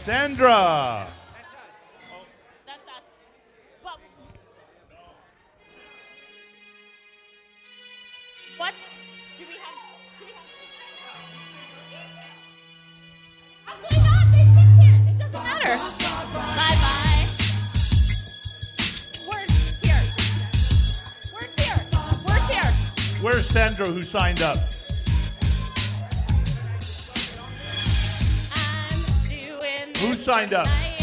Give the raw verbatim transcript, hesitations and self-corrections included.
Sandra. That's us. But what do we have? Do we have? Actually, not. They picked it. It doesn't matter. Bye bye. Where's here? Where's here? Where's here? Where's Sandra who signed up? I'm doing Who signed up? I